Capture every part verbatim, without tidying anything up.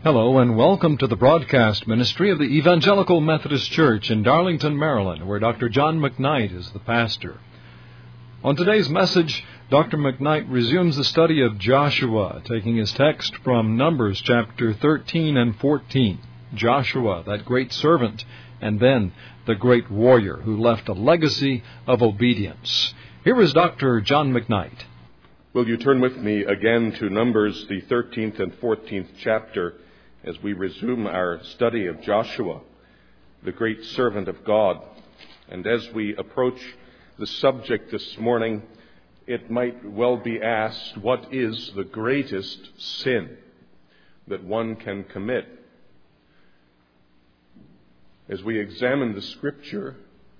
Hello and welcome to the broadcast ministry of the Evangelical Methodist Church in Darlington, Maryland, where Doctor John McKnight is the pastor. On today's message, Doctor McKnight resumes the study of Joshua, taking his text from Numbers chapter thirteen and fourteen. Joshua, that great servant, and then the great warrior who left a legacy of obedience. Here is Doctor John McKnight. Will you turn with me again to Numbers, the thirteenth and fourteenth chapter, as we resume our study of Joshua, the great servant of God. And as we approach the subject this morning, it might well be asked, what is the greatest sin that one can commit? As we examine the Scripture,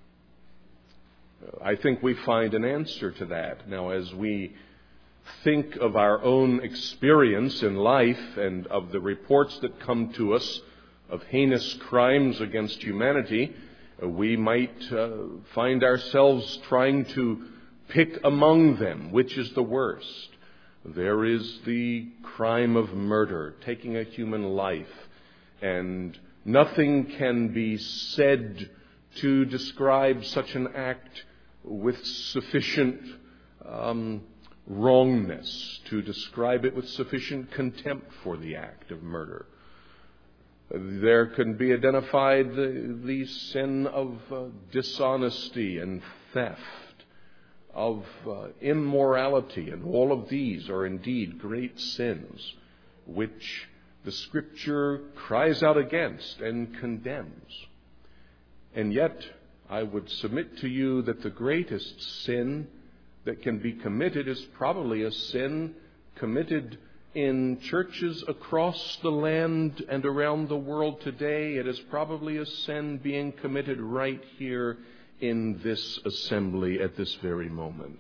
I think we find an answer to that. Now, as we think of our own experience in life and of the reports that come to us of heinous crimes against humanity, we might uh, find ourselves trying to pick among them which is the worst. There is the crime of murder, taking a human life, and nothing can be said to describe such an act with sufficient um, wrongness, to describe it with sufficient contempt for the act of murder. There can be identified the, the sin of uh, dishonesty and theft, of uh, immorality, and all of these are indeed great sins which the Scripture cries out against and condemns. And yet, I would submit to you that the greatest sin that can be committed is probably a sin committed in churches across the land and around the world today. It is probably a sin being committed right here in this assembly at this very moment.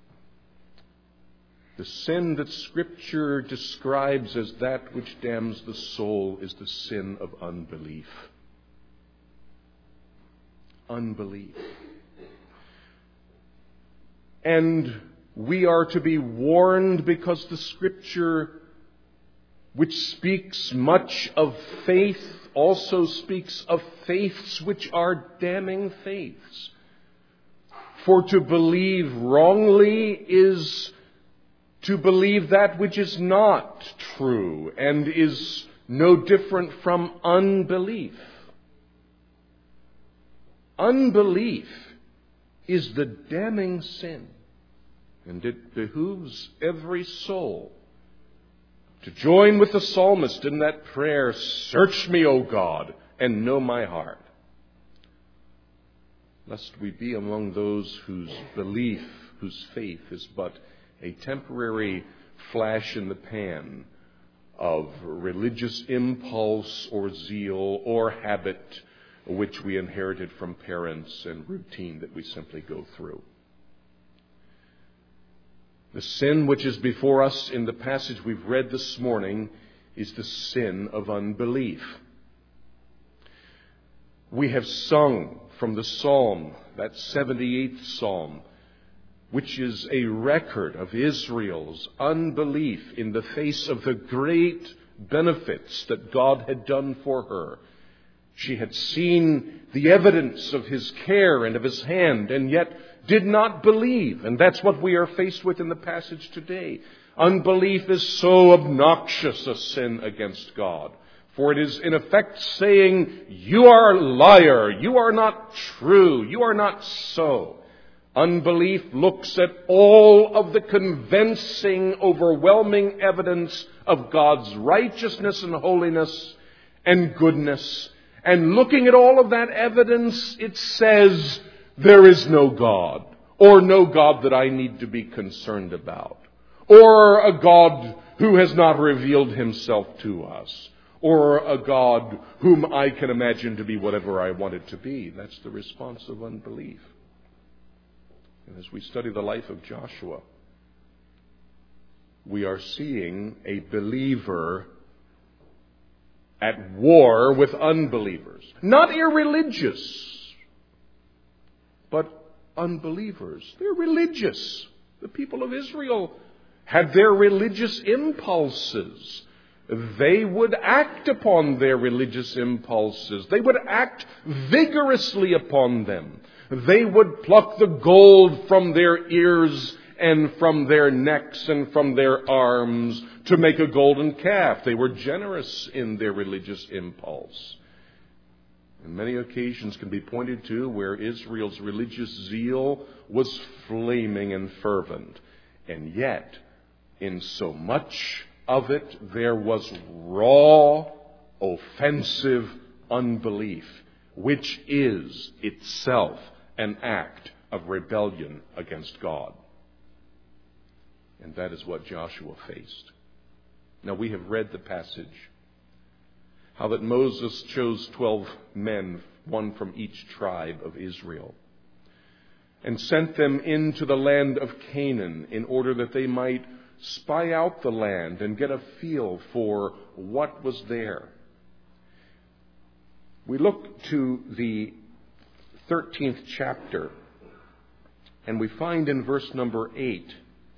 The sin that Scripture describes as that which damns the soul is the sin of unbelief. Unbelief. And we are to be warned because the Scripture, which speaks much of faith, also speaks of faiths which are damning faiths. For to believe wrongly is to believe that which is not true and is no different from unbelief. Unbelief is the damning sin. And it behooves every soul to join with the psalmist in that prayer, "Search me, O God, and know my heart." Lest we be among those whose belief, whose faith is but a temporary flash in the pan of religious impulse or zeal or habit which we inherited from parents and routine that we simply go through. The sin which is before us in the passage we've read this morning is the sin of unbelief. We have sung from the psalm, that seventy-eighth psalm, which is a record of Israel's unbelief in the face of the great benefits that God had done for her. She had seen the evidence of His care and of His hand, and yet did not believe. And that's what we are faced with in the passage today. Unbelief is so obnoxious a sin against God. For it is in effect saying, you are a liar, you are not true, you are not so. Unbelief looks at all of the convincing, overwhelming evidence of God's righteousness and holiness and goodness. And looking at all of that evidence, it says, there is no God, or no God that I need to be concerned about, or a God who has not revealed Himself to us, or a God whom I can imagine to be whatever I want it to be. That's the response of unbelief. And as we study the life of Joshua, we are seeing a believer at war with unbelievers. Not irreligious, but unbelievers. They're religious. The people of Israel had their religious impulses. they would act upon their religious impulses. They would act vigorously upon them. They would pluck the gold from their ears and from their necks and from their arms to make a golden calf. They were generous in their religious impulse. And many occasions can be pointed to where Israel's religious zeal was flaming and fervent. And yet, in so much of it, there was raw, offensive unbelief, which is itself an act of rebellion against God. And that is what Joshua faced. Now, we have read the passage, how that Moses chose twelve men, one from each tribe of Israel, and sent them into the land of Canaan in order that they might spy out the land and get a feel for what was there. We look to the thirteenth chapter, and we find in verse number eight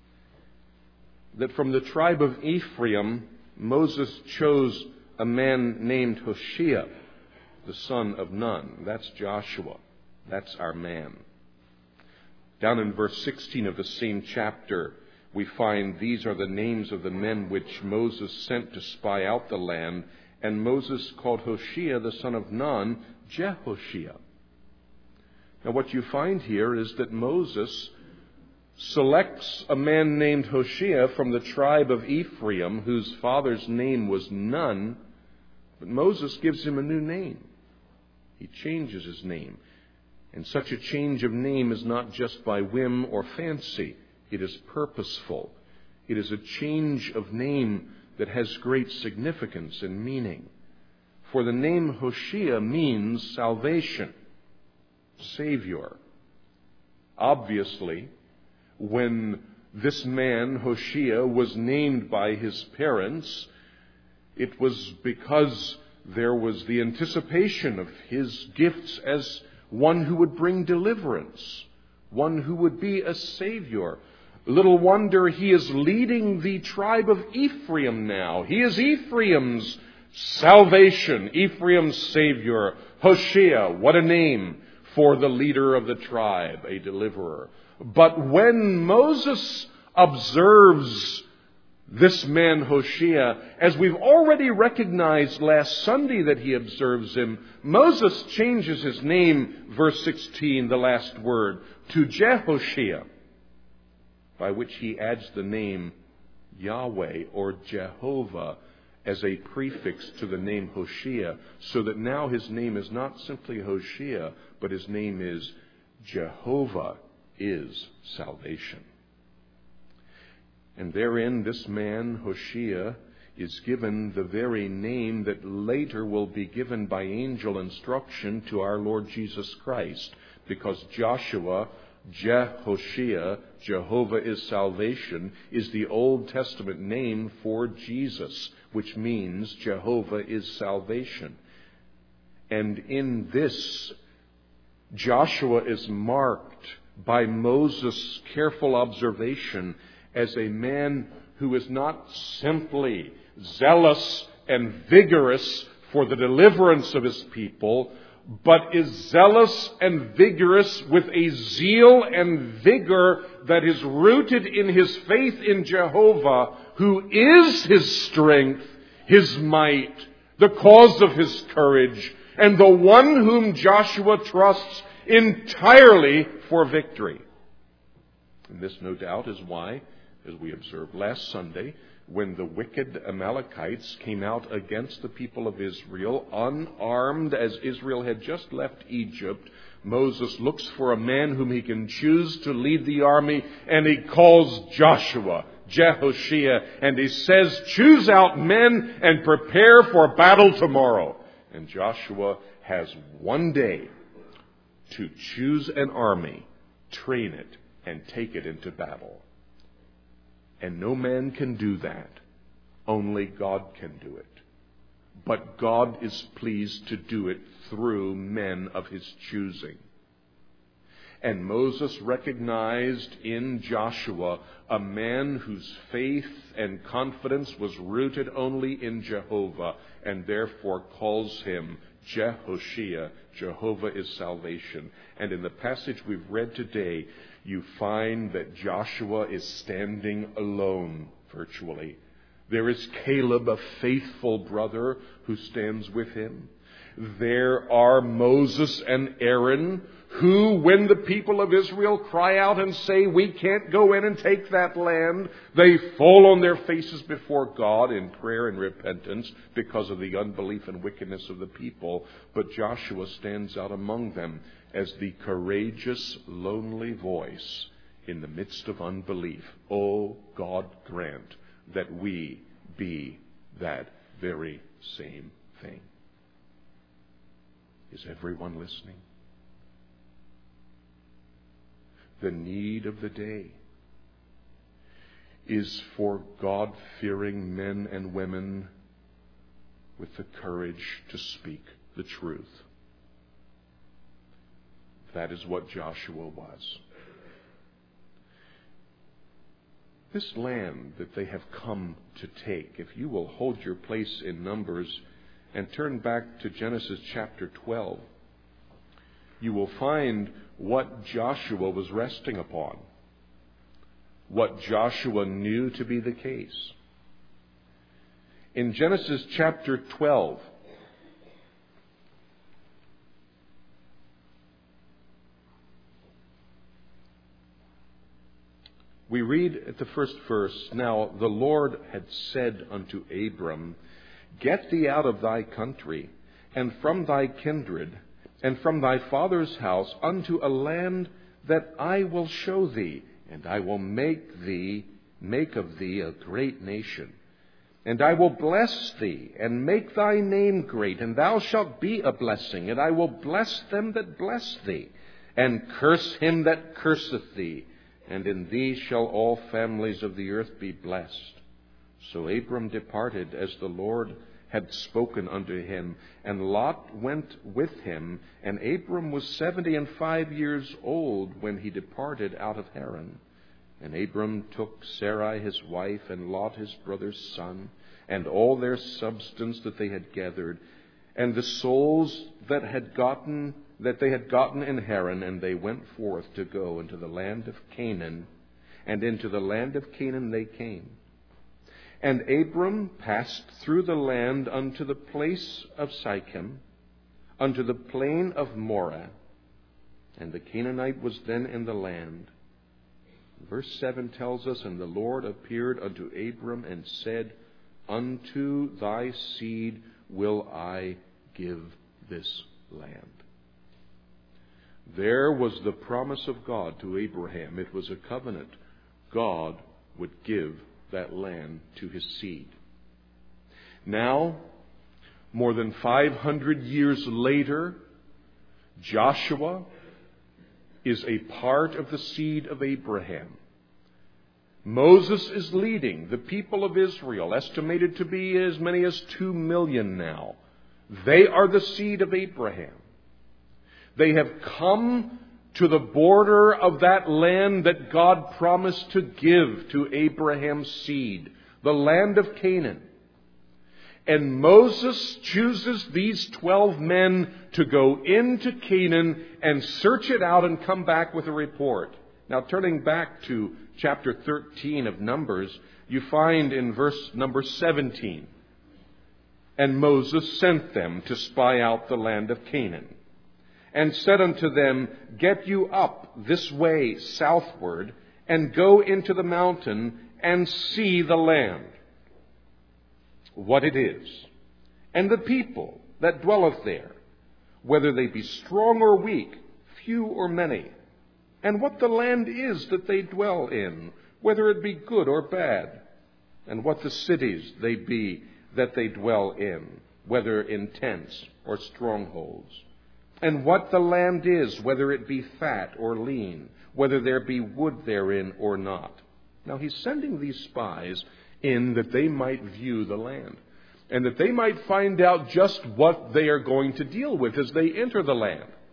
that from the tribe of Ephraim, Moses chose a man named Hoshea, the son of Nun. That's Joshua. That's our man. Down in verse sixteen of the same chapter, we find these are the names of the men which Moses sent to spy out the land. And Moses called Hoshea, the son of Nun, Jehoshea. Now what you find here is that Moses selects a man named Hoshea from the tribe of Ephraim, whose father's name was Nun, but Moses gives him a new name. He changes his name. And such a change of name is not just by whim or fancy. It is purposeful. It is a change of name that has great significance and meaning. For the name Hoshea means salvation, Savior. Obviously, when this man, Hoshea, was named by his parents, it was because there was the anticipation of his gifts as one who would bring deliverance, one who would be a Savior. Little wonder he is leading the tribe of Ephraim now. He is Ephraim's salvation, Ephraim's Savior. Hoshea, what a name for the leader of the tribe, a deliverer. But when Moses observes this man Hoshea, as we've already recognized last Sunday that he observes him, Moses changes his name, verse sixteen, the last word, to Jehoshea, by which he adds the name Yahweh or Jehovah as a prefix to the name Hoshea, so that now his name is not simply Hoshea, but his name is Jehovah is salvation. And therein this man, Hoshea, is given the very name that later will be given by angel instruction to our Lord Jesus Christ, because Joshua, Jehoshea, Jehovah is salvation, is the Old Testament name for Jesus, which means Jehovah is salvation. And in this, Joshua is marked by Moses' careful observation as a man who is not simply zealous and vigorous for the deliverance of his people, but is zealous and vigorous with a zeal and vigor that is rooted in his faith in Jehovah, who is his strength, his might, the cause of his courage, and the one whom Joshua trusts entirely for victory. And this, no doubt, is why, as we observed last Sunday, when the wicked Amalekites came out against the people of Israel, unarmed as Israel had just left Egypt, Moses looks for a man whom he can choose to lead the army, and he calls Joshua, Jehoshea, and he says, choose out men and prepare for battle tomorrow. And Joshua has one day to choose an army, train it, and take it into battle. And no man can do that. Only God can do it. But God is pleased to do it through men of his choosing. And Moses recognized in Joshua a man whose faith and confidence was rooted only in Jehovah, and therefore calls him Jehoshua. Jehovah is salvation. And in the passage we've read today, you find that Joshua is standing alone virtually. There is Caleb, a faithful brother, who stands with him. There are Moses and Aaron, who, when the people of Israel cry out and say, we can't go in and take that land, they fall on their faces before God in prayer and repentance because of the unbelief and wickedness of the people. But Joshua stands out among them as the courageous, lonely voice in the midst of unbelief. Oh, God grant that we be that very same thing. Is everyone listening? The need of the day is for God-fearing men and women with the courage to speak the truth. That is what Joshua was. This land that they have come to take, if you will hold your place in Numbers and turn back to Genesis chapter twelve, you will find what Joshua was resting upon, what Joshua knew to be the case. In Genesis chapter twelve, we read at the first verse, Now the Lord had said unto Abram, Get thee out of thy country, and from thy kindred, and from thy father's house, unto a land that I will show thee, and I will make thee, make of thee a great nation. And I will bless thee, and make thy name great, and thou shalt be a blessing. And I will bless them that bless thee, and curse him that curseth thee. And in thee shall all families of the earth be blessed. So Abram departed as the Lord had spoken unto him, and Lot went with him. And Abram was seventy and five years old when he departed out of Haran. And Abram took Sarai his wife, and Lot his brother's son, and all their substance that they had gathered, and the souls that had gotten that they had gotten in Haran, and they went forth to go into the land of Canaan, and into the land of Canaan they came. And Abram passed through the land unto the place of Sichem, unto the plain of Moreh, and the Canaanite was then in the land. Verse seven tells us, And the Lord appeared unto Abram and said, Unto thy seed will I give this land. There was the promise of God to Abraham. It was a covenant. God would give that land to his seed. Now, more than five hundred years later, Joshua is a part of the seed of Abraham. Moses is leading the people of Israel, estimated to be as many as two million now. They are the seed of Abraham. They have come to the border of that land that God promised to give to Abraham's seed, the land of Canaan. And Moses chooses these twelve men to go into Canaan and search it out and come back with a report. Now, turning back to chapter thirteen of Numbers, you find in verse number seventeen, And Moses sent them to spy out the land of Canaan, and said unto them, Get you up this way southward, and go into the mountain, and see the land, what it is, and the people that dwelleth there, whether they be strong or weak, few or many, and what the land is that they dwell in, whether it be good or bad, and what the cities they be that they dwell in, whether in tents or strongholds. And what the land is, whether it be fat or lean, whether there be wood therein or not. Now he's sending these spies in that they might view the land, and that they might find out just what they are going to deal with as they enter the land.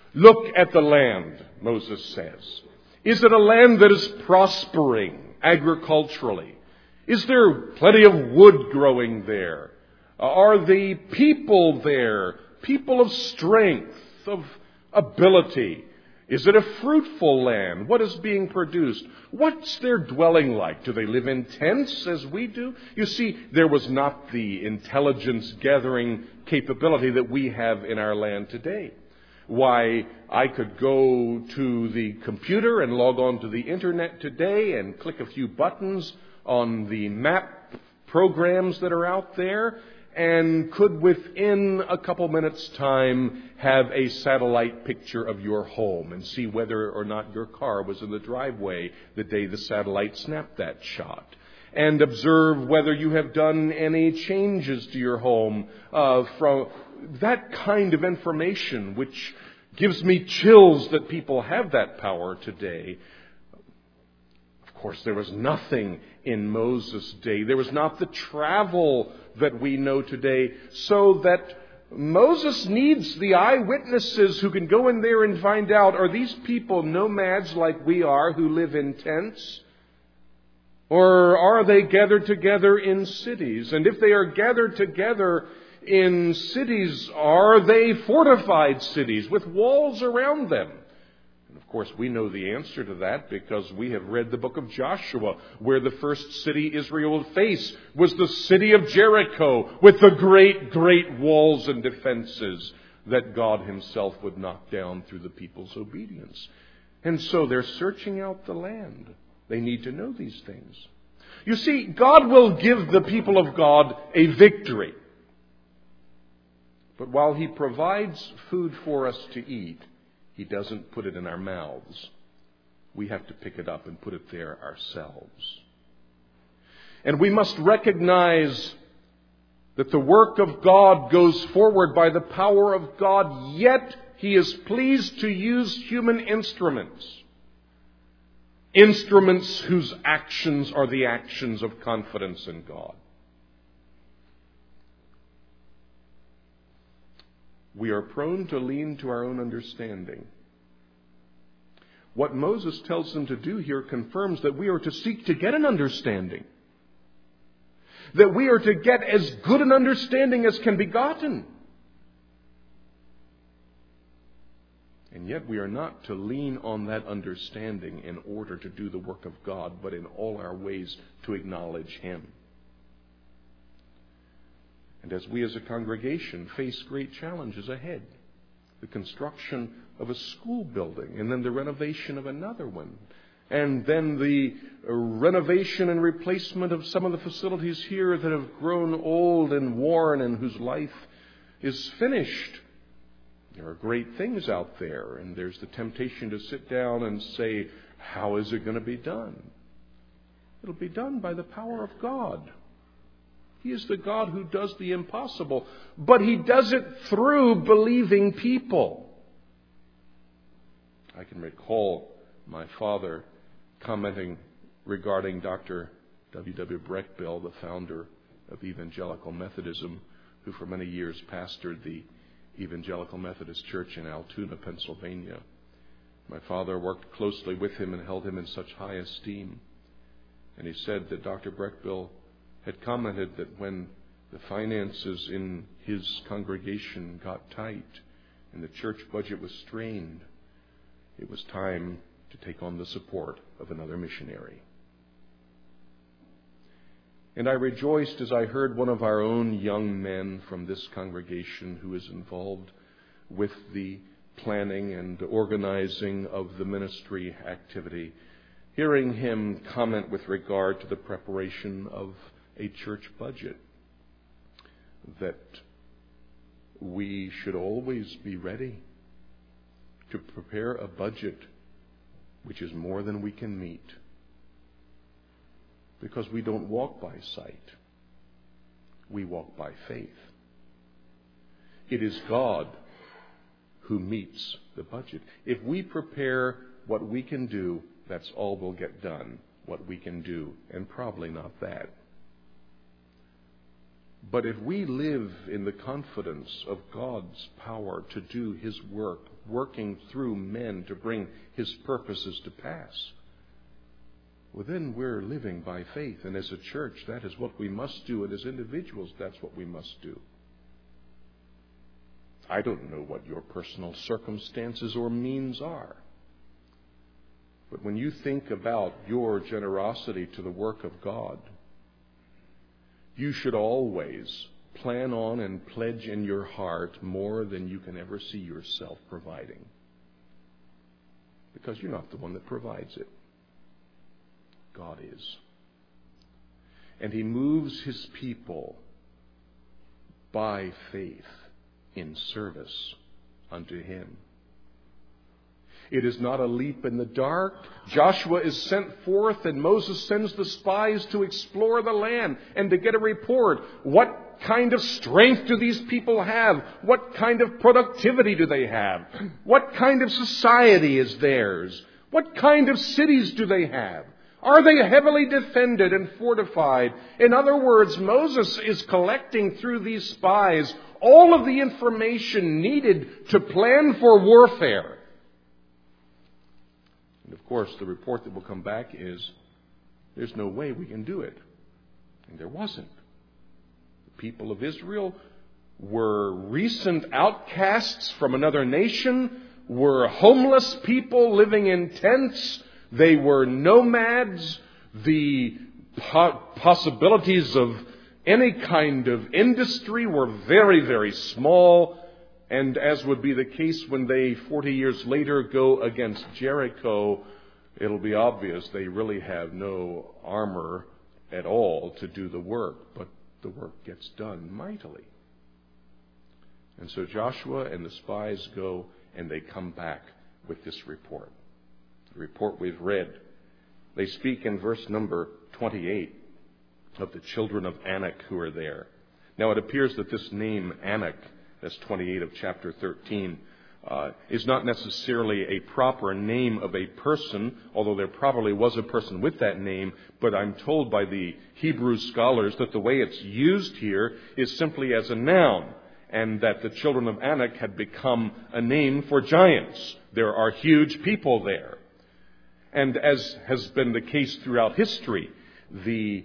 Look at the land, Moses says. Is it a land that is prospering agriculturally? Is there plenty of wood growing there? Are the people there people of strength, of ability? Is it a fruitful land? What is being produced? What's their dwelling like? Do they live in tents as we do? You see, there was not the intelligence gathering capability that we have in our land today. Why, I could go to the computer and log on to the internet today and click a few buttons on the map programs that are out there, and could within a couple minutes' time have a satellite picture of your home and see whether or not your car was in the driveway the day the satellite snapped that shot. And observe whether you have done any changes to your home uh, from that kind of information, which gives me chills that people have that power today. Of course, there was nothing in Moses' day. There was not the travel that we know today, so that Moses needs the eyewitnesses who can go in there and find out, are these people nomads like we are who live in tents? Or are they gathered together in cities? And if they are gathered together in cities, are they fortified cities with walls around them? And of course, we know the answer to that because we have read the book of Joshua, where the first city Israel would face was the city of Jericho, with the great, great walls and defenses that God himself would knock down through the people's obedience. And so they're searching out the land. They need to know these things. You see, God will give the people of God a victory. But while he provides food for us to eat, he doesn't put it in our mouths. We have to pick it up and put it there ourselves. And we must recognize that the work of God goes forward by the power of God, yet he is pleased to use human instruments. Instruments whose actions are the actions of confidence in God. We are prone to lean to our own understanding. What Moses tells them to do here confirms that we are to seek to get an understanding. That we are to get as good an understanding as can be gotten. And yet we are not to lean on that understanding in order to do the work of God, but in all our ways to acknowledge him. And as we as a congregation face great challenges ahead, the construction of a school building, and then the renovation of another one, and then the renovation and replacement of some of the facilities here that have grown old and worn and whose life is finished. There are great things out there, and there's the temptation to sit down and say, how is it going to be done? It'll be done by the power of God. He is the God who does the impossible, but he does it through believing people. I can recall my father commenting regarding Doctor W W Breckbill, the founder of Evangelical Methodism, who for many years pastored the Evangelical Methodist Church in Altoona, Pennsylvania. My father worked closely with him and held him in such high esteem. And he said that Doctor Breckbill had commented that when the finances in his congregation got tight and the church budget was strained, it was time to take on the support of another missionary. And I rejoiced as I heard one of our own young men from this congregation who is involved with the planning and organizing of the ministry activity, hearing him comment with regard to the preparation of a church budget, that we should always be ready to prepare a budget which is more than we can meet. Because we don't walk by sight. We walk by faith. It is God who meets the budget. If we prepare what we can do, that's all we'll get done, what we can do, and probably not that. But if we live in the confidence of God's power to do His work, working through men to bring His purposes to pass, well, then we're living by faith. And as a church, that is what we must do. And as individuals, that's what we must do. I don't know what your personal circumstances or means are. But when you think about your generosity to the work of God, you should always plan on and pledge in your heart more than you can ever see yourself providing. Because you're not the one that provides it. God is. And He moves His people by faith in service unto Him. It is not a leap in the dark. Joshua is sent forth and Moses sends the spies to explore the land and to get a report. What kind of strength do these people have? What kind of productivity do they have? What kind of society is theirs? What kind of cities do they have? Are they heavily defended and fortified? In other words, Moses is collecting through these spies all of the information needed to plan for warfare. And of course, the report that will come back is, there's no way we can do it. And there wasn't. The people of Israel were recent outcasts from another nation, were homeless people living in tents. They were nomads. The po- possibilities of any kind of industry were very, very small. And as would be the case when they, forty years later, go against Jericho, it'll be obvious they really have no armor at all to do the work. But the work gets done mightily. And so Joshua and the spies go and they come back with this report. The report we've read. They speak in verse number twenty-eight of the children of Anak who are there. Now it appears that this name Anak, that's twenty-eight of chapter thirteen, uh, is not necessarily a proper name of a person, although there probably was a person with that name, but I'm told by the Hebrew scholars that the way it's used here is simply as a noun, and that the children of Anak had become a name for giants. There are huge people there. And as has been the case throughout history, the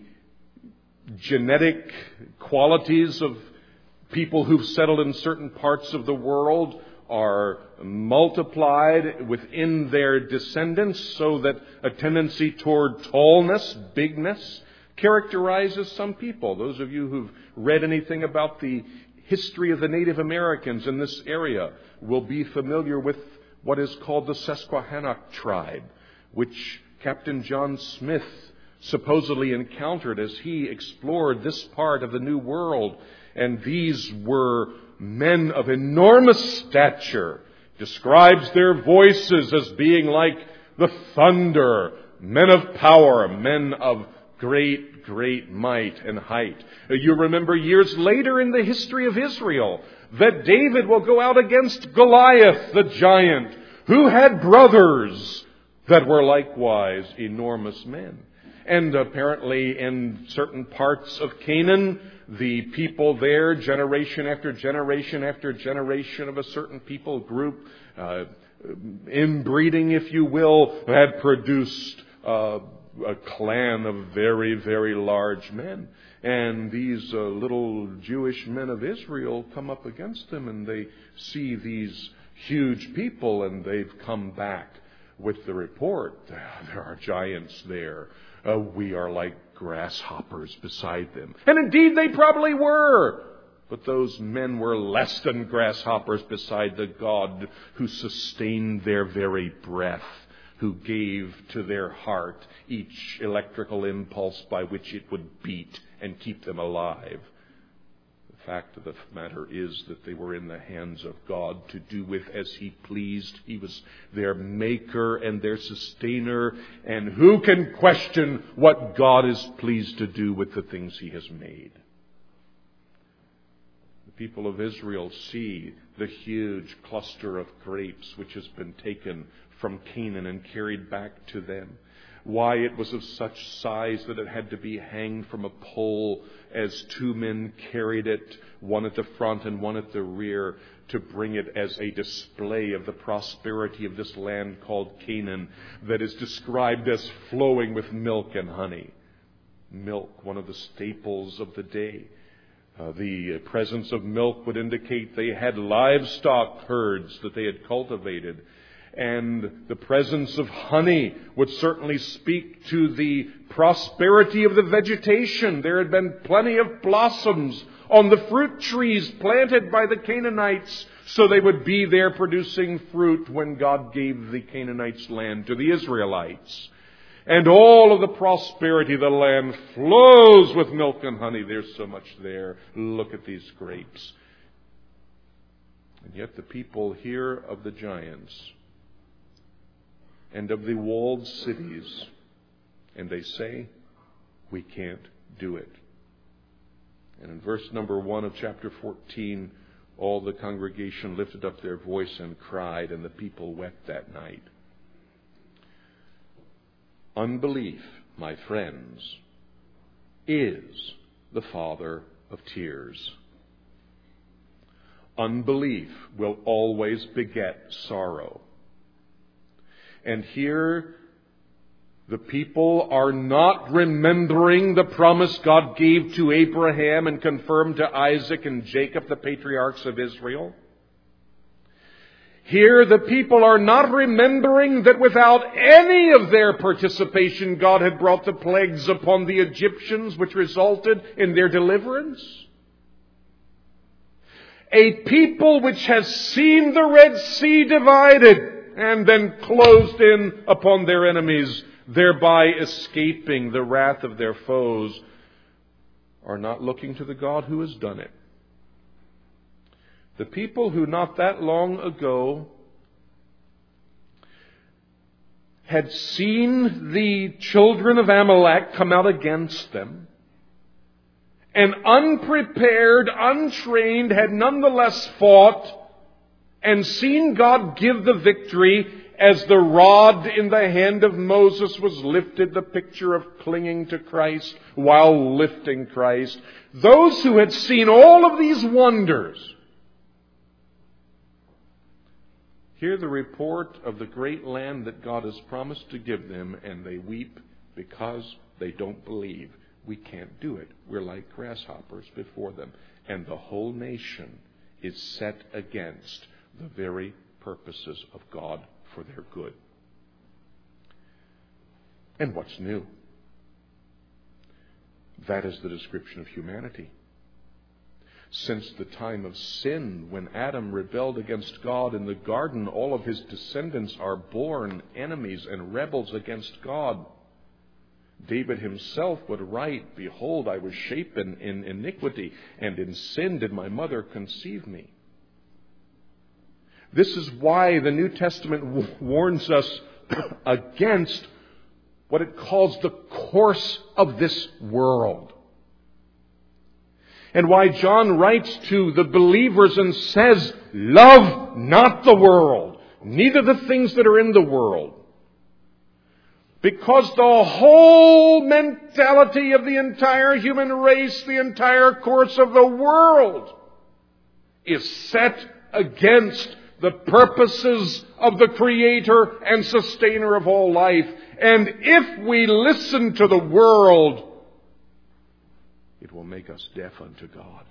genetic qualities of people who've settled in certain parts of the world are multiplied within their descendants so that a tendency toward tallness, bigness, characterizes some people. Those of you who've read anything about the history of the Native Americans in this area will be familiar with what is called the Susquehannock tribe, which Captain John Smith supposedly encountered as he explored this part of the New World. And these were men of enormous stature, describes their voices as being like the thunder, men of power, men of great, great might and height. You remember years later in the history of Israel that David will go out against Goliath, the giant, who had brothers that were likewise enormous men. And apparently in certain parts of Canaan, the people there, generation after generation after generation of a certain people group, uh, inbreeding, if you will, had produced uh, a clan of very, very large men. And these uh, little Jewish men of Israel come up against them, and they see these huge people, and they've come back with the report, there are giants there. Uh, we are like grasshoppers beside them. And indeed they probably were. But those men were less than grasshoppers beside the God who sustained their very breath, who gave to their heart each electrical impulse by which it would beat and keep them alive. The fact of the matter is that they were in the hands of God to do with as He pleased. He was their maker and their sustainer. And who can question what God is pleased to do with the things He has made? The people of Israel see the huge cluster of grapes which has been taken from Canaan and carried back to them. why it was of such size that it had to be hanged from a pole as two men carried it, one at the front and one at the rear, to bring it as a display of the prosperity of this land called Canaan, that is described as flowing with milk and honey. Milk, one of the staples of the day. Uh, the presence of milk would indicate they had livestock herds that they had cultivated. And the presence of honey would certainly speak to the prosperity of the vegetation. There had been plenty of blossoms on the fruit trees planted by the Canaanites, so they would be there producing fruit when God gave the Canaanites' land to the Israelites. And all of the prosperity of the land flows with milk and honey. There's so much there. Look at these grapes. And yet the people hear of the giants and of the walled cities, and they say, we can't do it. And in verse number one of chapter fourteen, all the congregation lifted up their voice and cried, and the people wept that night. Unbelief, my friends, is the father of tears. Unbelief will always beget sorrow. And here, the people are not remembering the promise God gave to Abraham and confirmed to Isaac and Jacob, the patriarchs of Israel. Here, the people are not remembering that without any of their participation, God had brought the plagues upon the Egyptians, which resulted in their deliverance. A people which has seen the Red Sea divided and then closed in upon their enemies, thereby escaping the wrath of their foes, are not looking to the God who has done it. The people who not that long ago had seen the children of Amalek come out against them, and unprepared, untrained, had nonetheless fought and seen God give the victory as the rod in the hand of Moses was lifted, the picture of clinging to Christ while lifting Christ. Those who had seen all of these wonders hear the report of the great land that God has promised to give them, and they weep because they don't believe. We can't do it. We're like grasshoppers before them. And the whole nation is set against the very purposes of God for their good. And what's new? That is the description of humanity. Since the time of sin, when Adam rebelled against God in the garden, all of his descendants are born enemies and rebels against God. David himself would write, behold, I was shapen in iniquity, and in sin did my mother conceive me. This is why the New Testament w- warns us against what it calls the course of this world. And why John writes to the believers and says, love not the world, neither the things that are in the world. Because the whole mentality of the entire human race, the entire course of the world, is set against the purposes of the Creator and Sustainer of all life. And if we listen to the world, it will make us deaf unto God.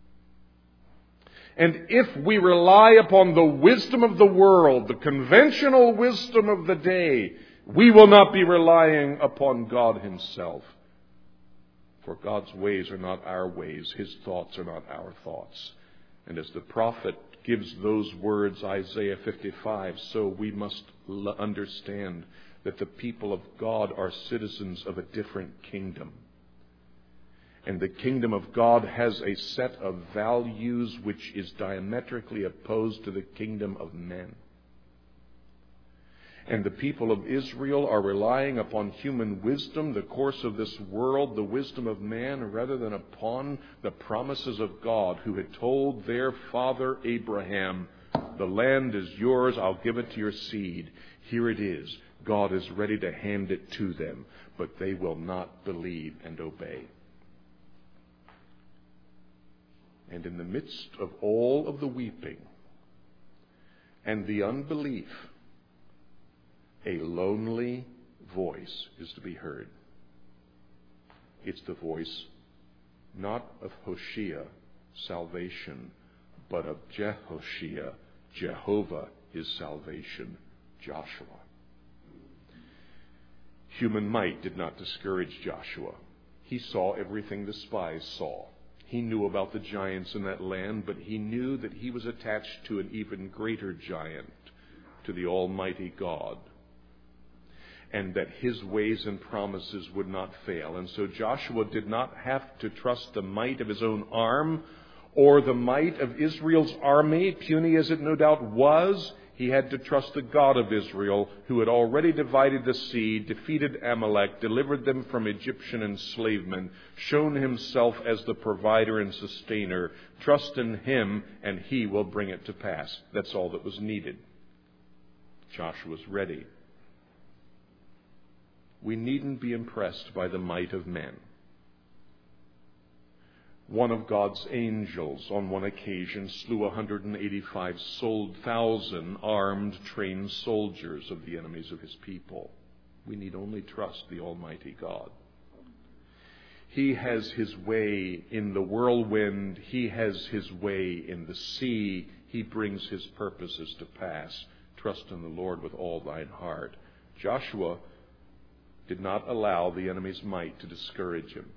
And if we rely upon the wisdom of the world, the conventional wisdom of the day, we will not be relying upon God Himself. For God's ways are not our ways. His thoughts are not our thoughts. And as the prophet gives those words, Isaiah fifty-five, so we must understand that the people of God are citizens of a different kingdom. And the kingdom of God has a set of values which is diametrically opposed to the kingdom of men. And the people of Israel are relying upon human wisdom, the course of this world, the wisdom of man, rather than upon the promises of God, who had told their father Abraham, the land is yours, I'll give it to your seed. Here it is. God is ready to hand it to them, but they will not believe and obey. And in the midst of all of the weeping and the unbelief, a lonely voice is to be heard. It's the voice not of Hoshea, salvation, but of Jehoshea, Jehovah is salvation, Joshua. Human might did not discourage Joshua. He saw everything the spies saw. He knew about the giants in that land, but he knew that he was attached to an even greater giant, to the Almighty God, and that his ways and promises would not fail. And so Joshua did not have to trust the might of his own arm or the might of Israel's army, puny as it no doubt was. He had to trust the God of Israel, who had already divided the sea, defeated Amalek, delivered them from Egyptian enslavement, shown himself as the provider and sustainer. Trust in him, and he will bring it to pass. That's all that was needed. Joshua's ready. We needn't be impressed by the might of men. One of God's angels on one occasion slew one hundred eighty-five thousand armed, trained soldiers of the enemies of his people. We need only trust the Almighty God. He has his way in the whirlwind. He has his way in the sea. He brings his purposes to pass. Trust in the Lord with all thine heart. Joshua did not allow the enemy's might to discourage him.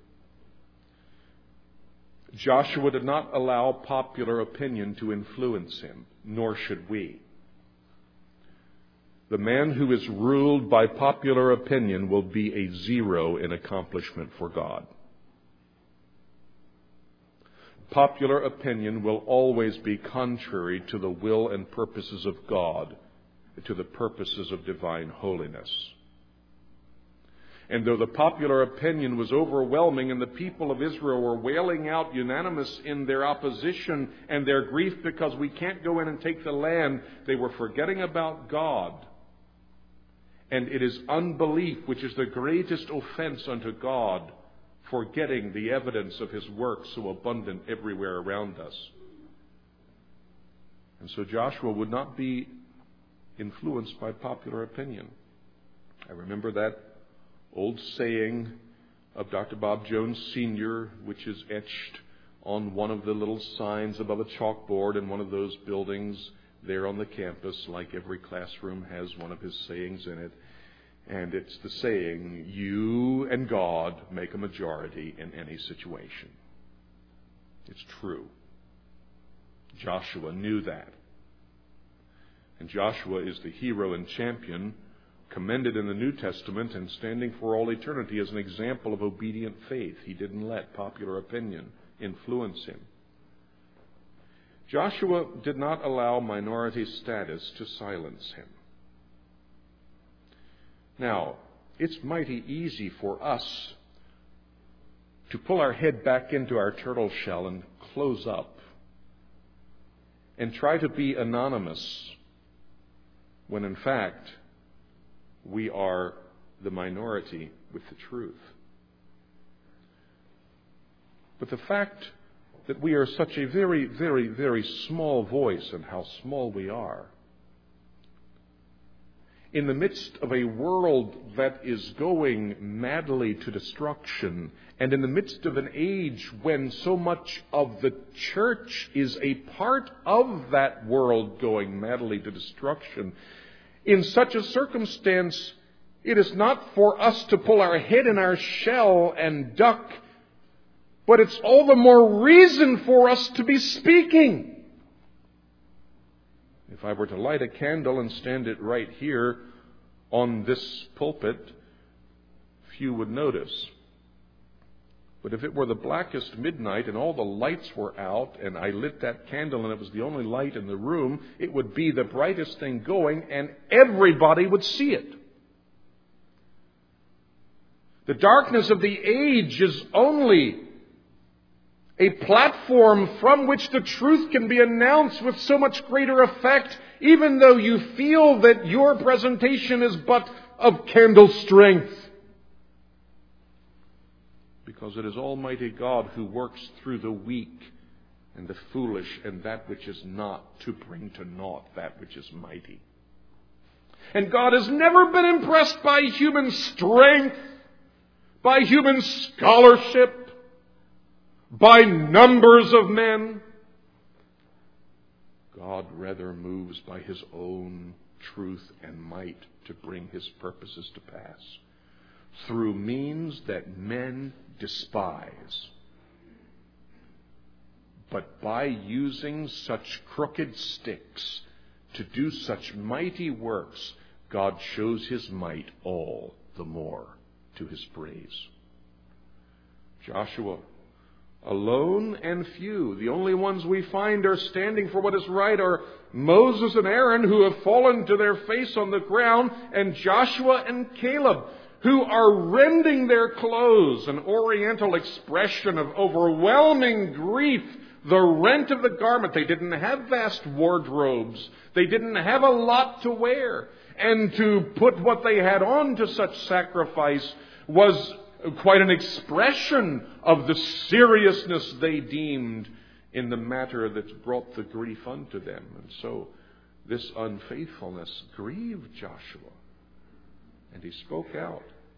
Joshua did not allow popular opinion to influence him, nor should we. The man who is ruled by popular opinion will be a zero in accomplishment for God. Popular opinion will always be contrary to the will and purposes of God, to the purposes of divine holiness. And though the popular opinion was overwhelming and the people of Israel were wailing out unanimous in their opposition and their grief because we can't go in and take the land, they were forgetting about God. And it is unbelief which is the greatest offense unto God, forgetting the evidence of his work so abundant everywhere around us. And so Joshua would not be influenced by popular opinion. I remember that old saying of Doctor Bob Jones Senior, which is etched on one of the little signs above a chalkboard in one of those buildings there on the campus, like every classroom has one of his sayings in it. And it's the saying, you and God make a majority in any situation. It's true. Joshua knew that. And Joshua is the hero and champion commended in the New Testament and standing for all eternity as an example of obedient faith. He didn't let popular opinion influence him. Joshua did not allow minority status to silence him. Now, it's mighty easy for us to pull our head back into our turtle shell and close up and try to be anonymous when in fact we are the minority with the truth. But the fact that we are such a very, very, very small voice, and how small we are, in the midst of a world that is going madly to destruction, and in the midst of an age when so much of the church is a part of that world going madly to destruction, in such a circumstance, it is not for us to pull our head in our shell and duck, but it's all the more reason for us to be speaking. If I were to light a candle and stand it right here on this pulpit, few would notice. But if it were the blackest midnight and all the lights were out and I lit that candle and it was the only light in the room, it would be the brightest thing going and everybody would see it. The darkness of the age is only a platform from which the truth can be announced with so much greater effect, even though you feel that your presentation is but of candle strength. Because it is Almighty God who works through the weak and the foolish and that which is not to bring to naught that which is mighty. And God has never been impressed by human strength, by human scholarship, by numbers of men. God rather moves by His own truth and might to bring His purposes to pass through means that men despise. But by using such crooked sticks to do such mighty works, God shows His might all the more to His praise. Joshua, alone and few, the only ones we find are standing for what is right are Moses and Aaron, who have fallen to their face on the ground, and Joshua and Caleb, who are rending their clothes, an oriental expression of overwhelming grief, the rent of the garment. They didn't have vast wardrobes. They didn't have a lot to wear. And to put what they had on to such sacrifice was quite an expression of the seriousness they deemed in the matter that's brought the grief unto them. And so this unfaithfulness grieved Joshua, and he spoke out.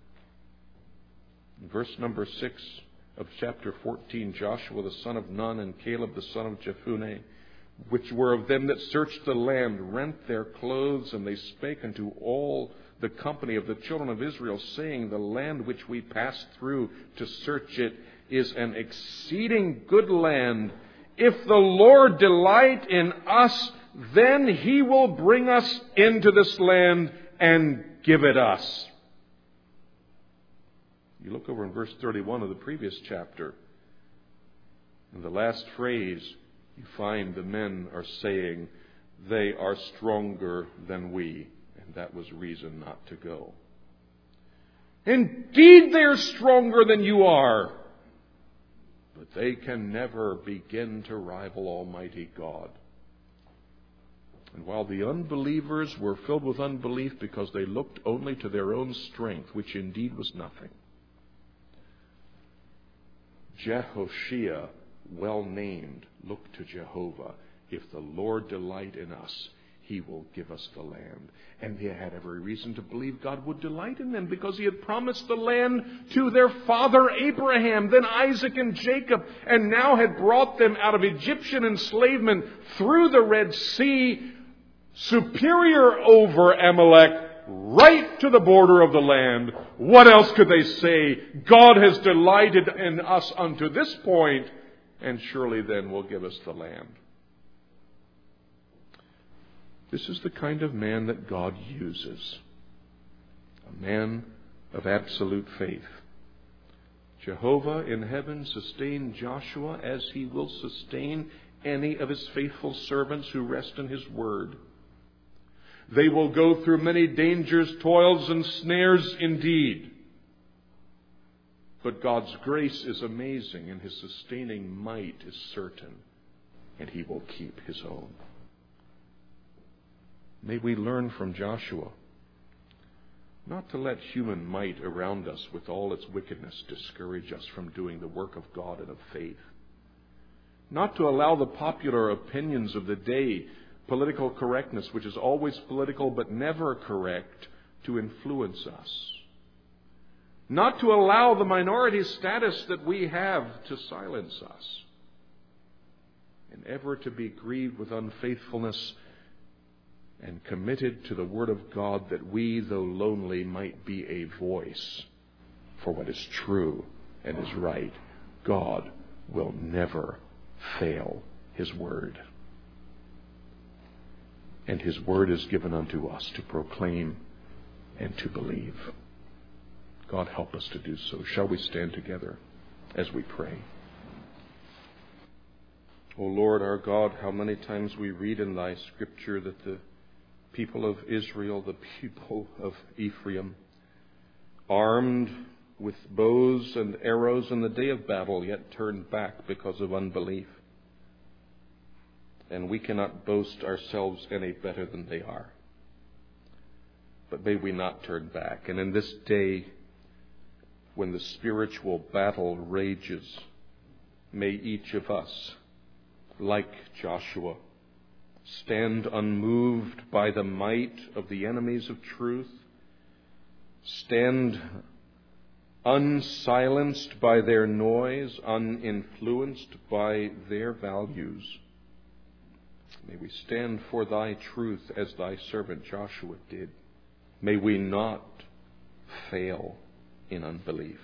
In verse number six of chapter fourteen, Joshua the son of Nun and Caleb the son of Jephunneh, which were of them that searched the land, rent their clothes, and they spake unto all the company of the children of Israel, saying, the land which we passed through to search it is an exceeding good land. If the Lord delight in us, then He will bring us into this land and give it us. You look over in verse thirty-one of the previous chapter. In the last phrase, you find the men are saying, they are stronger than we. And that was reason not to go. Indeed, they are stronger than you are. But they can never begin to rival Almighty God. And while the unbelievers were filled with unbelief because they looked only to their own strength, which indeed was nothing, Jehoshua, well named, looked to Jehovah. If the Lord delight in us, He will give us the land. And they had every reason to believe God would delight in them, because He had promised the land to their father Abraham, then Isaac and Jacob, and now had brought them out of Egyptian enslavement through the Red Sea, superior over Amalek, right to the border of the land. What else could they say? God has delighted in us unto this point, and surely then will give us the land. This is the kind of man that God uses. A man of absolute faith. Jehovah in heaven sustained Joshua as He will sustain any of His faithful servants who rest in His word. They will go through many dangers, toils, and snares indeed. But God's grace is amazing, and His sustaining might is certain, and He will keep His own. May we learn from Joshua not to let human might around us with all its wickedness discourage us from doing the work of God and of faith. Not to allow the popular opinions of the day, political correctness, which is always political but never correct, to influence us. Not to allow the minority status that we have to silence us. And ever to be grieved with unfaithfulness and committed to the Word of God, that we, though lonely, might be a voice for what is true and is right. God will never fail His Word. And His Word is given unto us to proclaim and to believe. God help us to do so. Shall we stand together as we pray? O Lord our God, how many times we read in Thy Scripture that the people of Israel, the people of Ephraim, armed with bows and arrows in the day of battle, yet turned back because of unbelief. And we cannot boast ourselves any better than they are. but may we not turn back. And in this day, when the spiritual battle rages, may each of us, like Joshua, stand unmoved by the might of the enemies of truth, stand unsilenced by their noise, uninfluenced by their values. May we stand for thy truth as thy servant Joshua did. May we not fail in unbelief.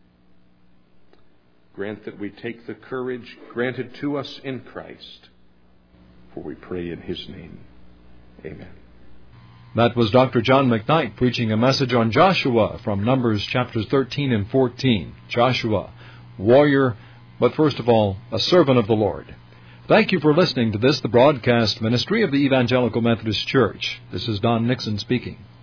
Grant that we take the courage granted to us in Christ, for we pray in his name. Amen. That was Doctor John McKnight preaching a message on Joshua from Numbers chapters thirteen and fourteen. Joshua, warrior, but first of all, a servant of the Lord. Thank you for listening to this, the broadcast ministry of the Evangelical Methodist Church. This is Don Nixon speaking.